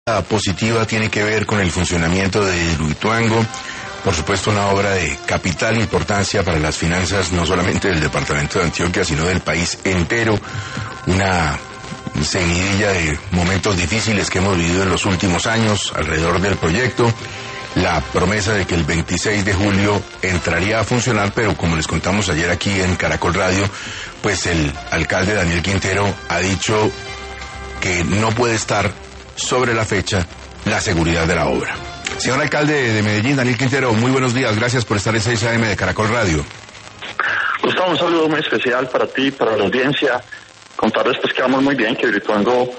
La positiva tiene que ver con el funcionamiento de Hidroituango, por supuesto una obra de capital importancia para las finanzas no solamente del departamento de Antioquia, sino del país entero, una seguidilla de momentos difíciles que hemos vivido en los últimos años alrededor del proyecto, la promesa de que el 26 de julio entraría a funcionar, pero como les contamos ayer aquí en Caracol Radio, pues el alcalde Daniel Quintero ha dicho que no puede estar sobre la fecha la seguridad de la obra. Señor alcalde de Medellín, Daniel Quintero, muy buenos días, gracias por estar en 6 AM de Caracol Radio. Gustavo, un saludo muy especial para ti, para la audiencia. Contarles pues que vamos muy bien, que Hidroituango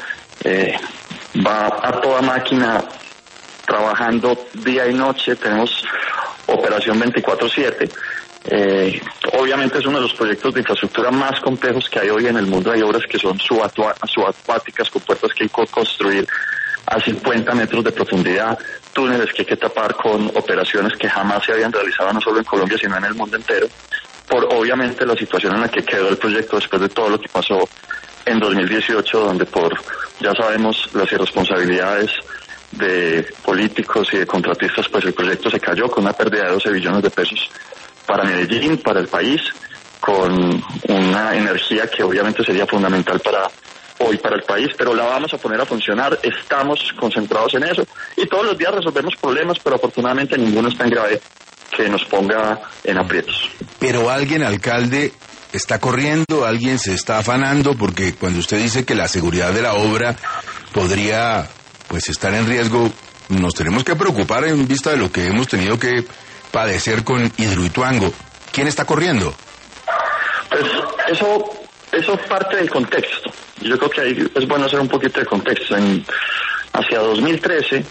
va a toda máquina trabajando día y noche, tenemos operación 24/7. Obviamente es uno de los proyectos de infraestructura más complejos que hay hoy en el mundo. Hay obras que son subacuáticas, con puertas que hay que construir a 50 metros de profundidad, túneles que hay que tapar con operaciones que jamás se habían realizado no solo en Colombia sino en el mundo entero, por obviamente la situación en la que quedó el proyecto después de todo lo que pasó en 2018, donde por, ya sabemos, las irresponsabilidades de políticos y de contratistas, pues el proyecto se cayó con una pérdida de 12 billones de pesos para Medellín, para el país, con una energía que obviamente sería fundamental para hoy para el país, pero la vamos a poner a funcionar, estamos concentrados en eso y todos los días resolvemos problemas, pero afortunadamente ninguno es tan grave que nos ponga en aprietos. Pero alguien, alcalde, está corriendo, alguien se está afanando, porque cuando usted dice que la seguridad de la obra podría pues estar en riesgo, nos tenemos que preocupar en vista de lo que hemos tenido que padecer con Hidroituango. ¿Quién está corriendo? Pues eso parte del contexto. Yo creo que ahí es bueno hacer un poquito de contexto. Hacia 2013,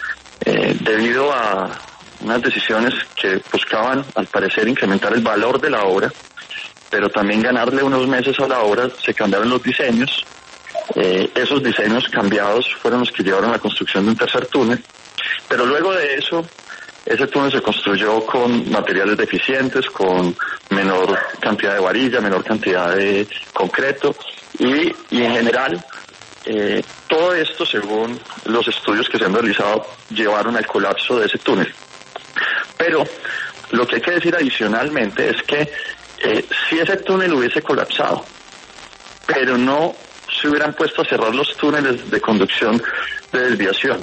debido a unas decisiones que buscaban, al parecer, incrementar el valor de la obra, pero también ganarle unos meses a la obra, se cambiaron los diseños. Esos diseños cambiados fueron los que llevaron a la construcción de un tercer túnel, pero luego de eso, ese túnel se construyó con materiales deficientes, con menor cantidad de varilla, menor cantidad de concreto y en general todo esto, según los estudios que se han realizado, llevaron al colapso de ese túnel. Pero lo que hay que decir adicionalmente es que si ese túnel hubiese colapsado, pero no se hubieran puesto a cerrar los túneles de conducción de desviación,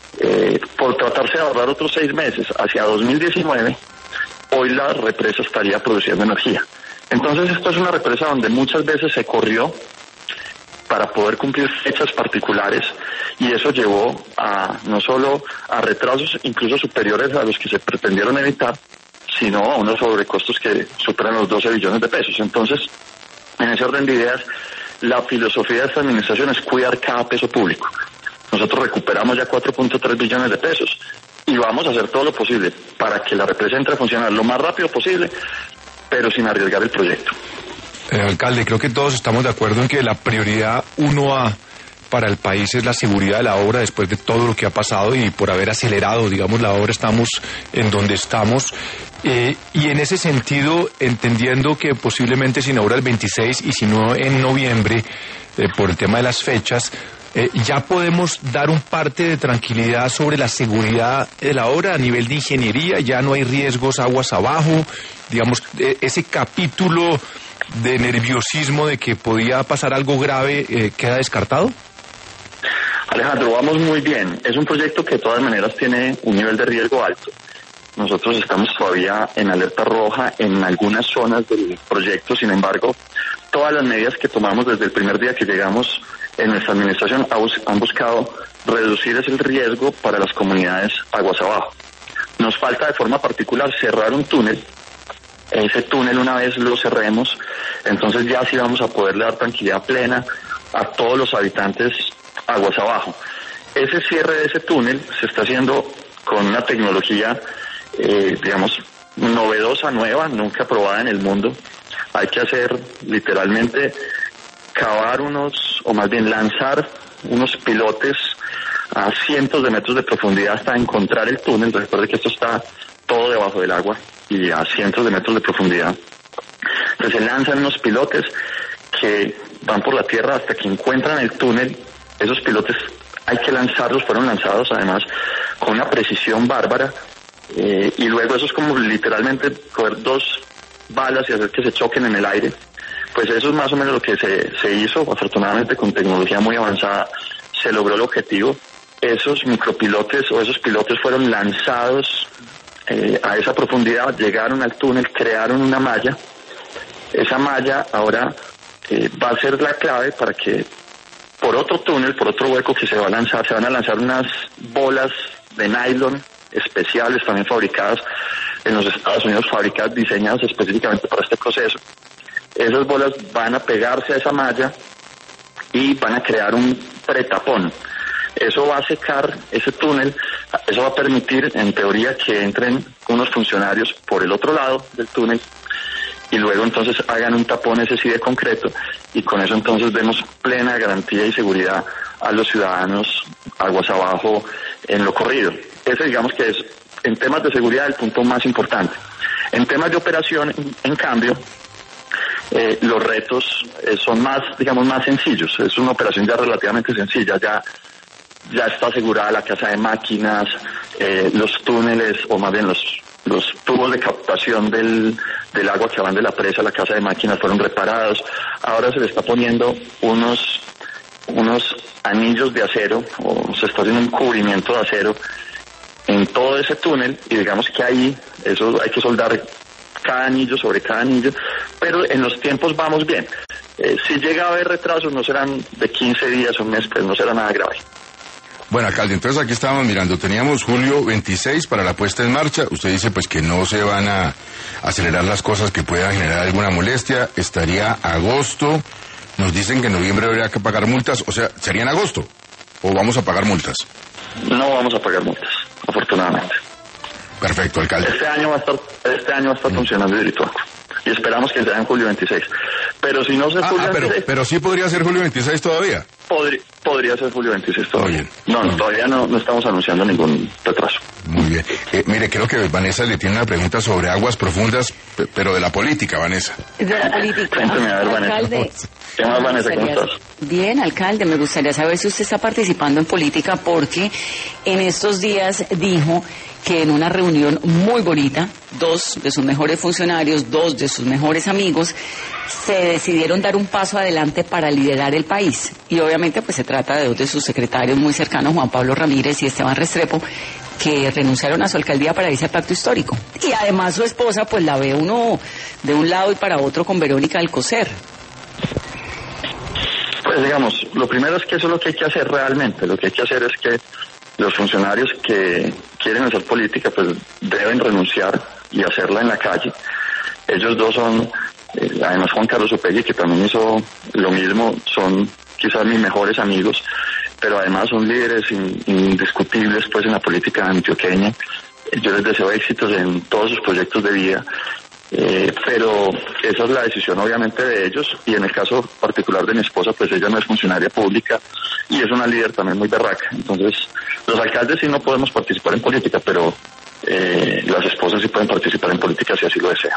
por tratarse de ahorrar otros 6 meses hacia 2019, hoy la represa estaría produciendo energía. Entonces esto es una represa donde muchas veces se corrió para poder cumplir fechas particulares y eso llevó a no solo a retrasos incluso superiores a los que se pretendieron evitar, sino a unos sobrecostos que superan los 12 billones de pesos. Entonces, en ese orden de ideas, la filosofía de esta administración es cuidar cada peso público. Nosotros recuperamos ya 4.3 billones de pesos y vamos a hacer todo lo posible para que la represa entre a funcionar lo más rápido posible, pero sin arriesgar el proyecto. Alcalde, creo que todos estamos de acuerdo en que la prioridad 1A para el país es la seguridad de la obra después de todo lo que ha pasado y por haber acelerado, digamos, la obra estamos en donde estamos. Y en ese sentido, entendiendo que posiblemente se inaugura el 26 y si no en noviembre, por el tema de las fechas, ya podemos dar un parte de tranquilidad sobre la seguridad de la obra a nivel de ingeniería, ya no hay riesgos aguas abajo, digamos, ese capítulo de nerviosismo de que podía pasar algo grave, ¿queda descartado? Alejandro, vamos muy bien. Es un proyecto que de todas maneras tiene un nivel de riesgo alto. Nosotros estamos todavía en alerta roja en algunas zonas del proyecto, sin embargo, todas las medidas que tomamos desde el primer día que llegamos en nuestra administración han buscado reducir ese riesgo para las comunidades aguas abajo. Nos falta de forma particular cerrar un túnel. Ese túnel, una vez lo cerremos, entonces ya sí vamos a poderle dar tranquilidad plena a todos los habitantes aguas abajo. Ese cierre de ese túnel se está haciendo con una tecnología, digamos, novedosa, nueva, nunca probada en el mundo. Hay que hacer literalmente cavar o más bien lanzar unos pilotes a cientos de metros de profundidad hasta encontrar el túnel. Recuerde que esto está todo debajo del agua y a cientos de metros de profundidad. Entonces se lanzan unos pilotes que van por la tierra hasta que encuentran el túnel. Esos pilotes hay que lanzarlos, fueron lanzados además con una precisión bárbara, y luego eso es como literalmente coger 2 balas y hacer que se choquen en el aire. Pues eso es más o menos lo que se hizo. Afortunadamente, con tecnología muy avanzada se logró el objetivo. Esos micropilotes o esos pilotes fueron lanzados a esa profundidad, llegaron al túnel, crearon una malla. Esa malla ahora va a ser la clave para que por otro túnel, por otro hueco que se van a lanzar unas bolas de nylon especiales, también fabricadas en los Estados Unidos, fabricadas, diseñadas específicamente para este proceso. Esas bolas van a pegarse a esa malla y van a crear un pretapón. Eso va a secar ese túnel, eso va a permitir, en teoría, que entren unos funcionarios por el otro lado del túnel y luego entonces hagan un tapón, ese sí de concreto, y con eso entonces demos plena garantía y seguridad a los ciudadanos aguas abajo en lo corrido. Ese, digamos, que es, en temas de seguridad, el punto más importante. En temas de operación, en cambio, los retos son más, digamos, más sencillos. Es una operación ya relativamente sencilla, ya está asegurada la casa de máquinas, los túneles, o más bien los tubos de captación del agua que van de la presa a la casa de máquinas fueron reparados. Ahora se le está poniendo unos anillos de acero, o se está haciendo un cubrimiento de acero en todo ese túnel, y digamos que ahí eso hay que soldar cada anillo sobre cada anillo, pero en los tiempos vamos bien. Si llega a haber retrasos, no serán de 15 días o un mes, pues no será nada grave. Bueno, alcalde, entonces aquí estábamos mirando, teníamos julio 26 para la puesta en marcha. Usted dice pues que no se van a acelerar las cosas que puedan generar alguna molestia. Estaría agosto. Nos dicen que en noviembre habría que pagar multas. O sea, ¿sería en agosto? ¿O vamos a pagar multas? No vamos a pagar multas, afortunadamente. Perfecto, alcalde. Este año va a estar funcionando el Hidroituango. Y esperamos que sea en julio 26. Pero si no se julio 26... Pero sí podría ser julio 26 todavía. Podría ser julio 26 todavía. Muy bien. No, todavía no estamos anunciando ningún retraso. Muy bien. Mire, creo que Vanessa le tiene una pregunta sobre aguas profundas, pero de la política, Vanessa. De la política. Cuénteme, a ver, Vanessa. Alcalde, ¿Qué más, Vanessa? ¿Cómo estás? Bien, alcalde, me gustaría saber si usted está participando en política, porque en estos días dijo que en una reunión muy bonita, 2 de sus mejores funcionarios, 2 de sus mejores amigos, se decidieron dar un paso adelante para liderar el país. Y obviamente pues se trata de 2 de sus secretarios muy cercanos, Juan Pablo Ramírez y Esteban Restrepo, que renunciaron a su alcaldía para irse al pacto histórico. Y además su esposa pues la ve uno de un lado y para otro con Verónica Alcocer. Pues digamos, lo primero es que eso es lo que hay que hacer realmente. Lo que hay que hacer es que los funcionarios que quieren hacer política pues deben renunciar y hacerla en la calle. Ellos 2 son, además Juan Carlos Upegui, que también hizo lo mismo, son quizás mis mejores amigos, pero además son líderes indiscutibles pues en la política antioqueña. Yo les deseo éxitos en todos sus proyectos de vida, pero esa es la decisión obviamente de ellos, y en el caso particular de mi esposa, pues ella no es funcionaria pública y es una líder también muy berraca. Entonces los alcaldes sí no podemos participar en política, pero las esposas sí pueden participar en política si así lo desean.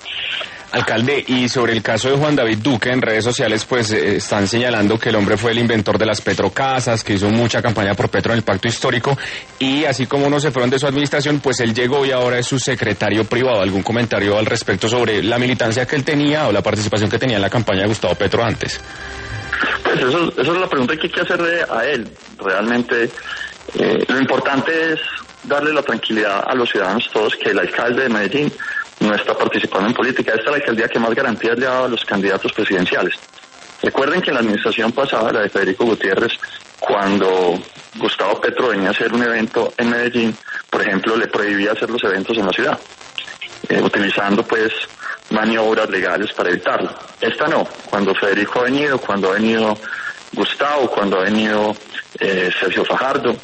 Alcalde, y sobre el caso de Juan David Duque, en redes sociales pues están señalando que el hombre fue el inventor de las Petrocasas, que hizo mucha campaña por Petro en el pacto histórico, y así como no se fueron de su administración, pues él llegó y ahora es su secretario privado. ¿Algún comentario al respecto sobre la militancia que él tenía o la participación que tenía en la campaña de Gustavo Petro antes? Pues eso es la pregunta que hay que hacerle a él. Realmente lo importante es darle la tranquilidad a los ciudadanos todos que el alcalde de Medellín no está participando en política. Esta es la alcaldía que más garantías le ha dado a los candidatos presidenciales. Recuerden que en la administración pasada, la de Federico Gutiérrez, cuando Gustavo Petro venía a hacer un evento en Medellín, por ejemplo, le prohibía hacer los eventos en la ciudad, utilizando pues maniobras legales para evitarlo. Esta no. Cuando Federico ha venido, cuando ha venido Gustavo, cuando ha venido Sergio Fajardo,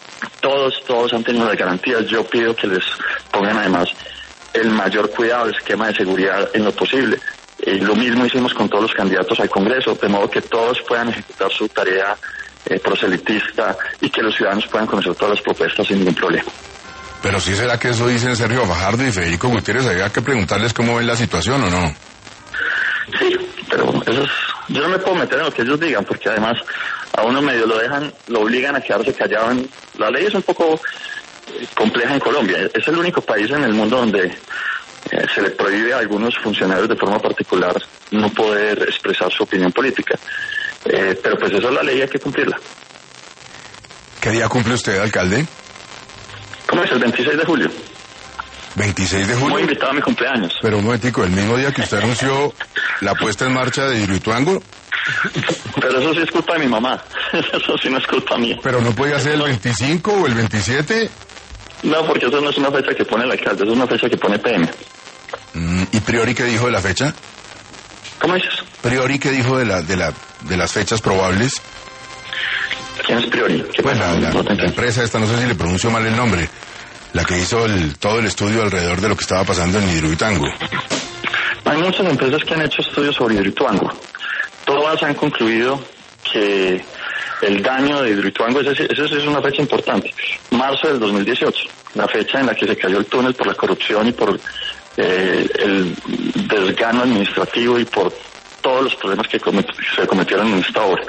todos han tenido las garantías. Yo pido que les pongan además el mayor cuidado, el esquema de seguridad en lo posible. Lo mismo hicimos con todos los candidatos al Congreso, de modo que todos puedan ejecutar su tarea proselitista y que los ciudadanos puedan conocer todas las propuestas sin ningún problema. Pero sí, será que eso dicen Sergio Fajardo y Federico Gutiérrez, había que preguntarles cómo ven la situación o no. Sí, pero yo no me puedo meter en lo que ellos digan, porque además a uno medio lo obligan a quedarse callado. La ley es un poco compleja en Colombia. Es el único país en el mundo donde se le prohíbe a algunos funcionarios de forma particular no poder expresar su opinión política. Pero pues eso es la ley, hay que cumplirla. ¿Qué día cumple usted, alcalde? ¿Cómo es? El 26 de julio. 26 de julio. Muy invitado a mi cumpleaños. Pero un momentico, el mismo día que usted anunció la puesta en marcha de Hidroituango. Pero eso sí es culpa de mi mamá. Eso sí no es culpa mía. Pero no podía ser el 25 o el 27. No, porque eso no es una fecha que pone el alcalde, es una fecha que pone PM. ¿Y Priori qué dijo de la fecha? ¿Cómo dices? Priori qué dijo de las fechas probables. ¿Quién es Priori? Pues la empresa esta, no sé si le pronuncio mal el nombre, la que hizo todo el estudio alrededor de lo que estaba pasando en Hidroituango. Hay muchas empresas que han hecho estudios sobre Hidroituango. Todas han concluido que el daño de Hidroituango, esa es una fecha importante, marzo del 2018, la fecha en la que se cayó el túnel por la corrupción y por el desgano administrativo y por todos los problemas que se cometieron en esta obra.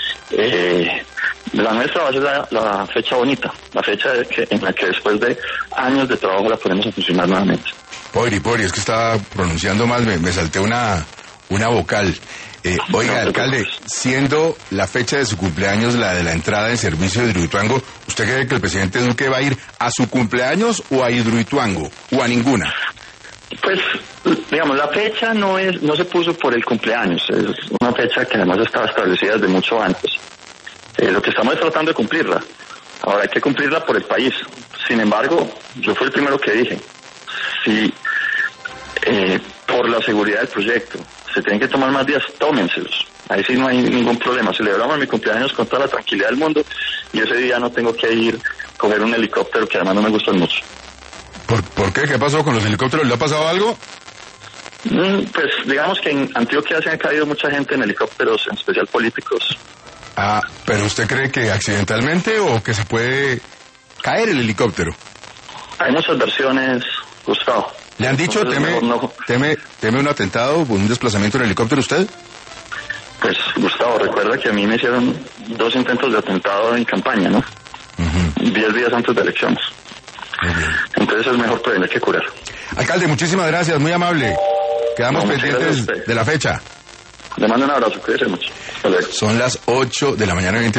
La nuestra va a ser la fecha bonita, la fecha en la que después de años de trabajo la ponemos a funcionar nuevamente. Pori, es que estaba pronunciando mal, me salté una vocal. Oiga, alcalde, siendo la fecha de su cumpleaños la de la entrada en servicio de Hidroituango, ¿usted cree que el presidente Duque va a ir a su cumpleaños o a Hidroituango o a ninguna? Pues, digamos, la fecha no se puso por el cumpleaños, es una fecha que además estaba establecida desde mucho antes. Lo que estamos es tratando de cumplirla. Ahora hay que cumplirla por el país. Sin embargo, yo fui el primero que dije, si por la seguridad del proyecto se tienen que tomar más días, tómenselos. Ahí sí no hay ningún problema. Celebramos mi cumpleaños con toda la tranquilidad del mundo y ese día no tengo que ir a coger un helicóptero que además no me gustan mucho. ¿Por qué? ¿Qué pasó con los helicópteros? ¿Le ha pasado algo? Pues digamos que en Antioquia se han caído mucha gente en helicópteros, en especial políticos. Ah, ¿pero usted cree que accidentalmente o que se puede caer el helicóptero? Hay muchas versiones, Gustavo. ¿Le han dicho, teme un atentado o un desplazamiento en helicóptero usted? Pues, Gustavo, recuerda que a mí me hicieron 2 intentos de atentado en campaña, ¿no? 10 días antes de elecciones. Entonces es mejor prevenir que curar. Alcalde, muchísimas gracias, muy amable. Quedamos pendientes de la fecha. Le mando un abrazo, cuídese mucho. Hasta luego. Son las 8 de la mañana, 20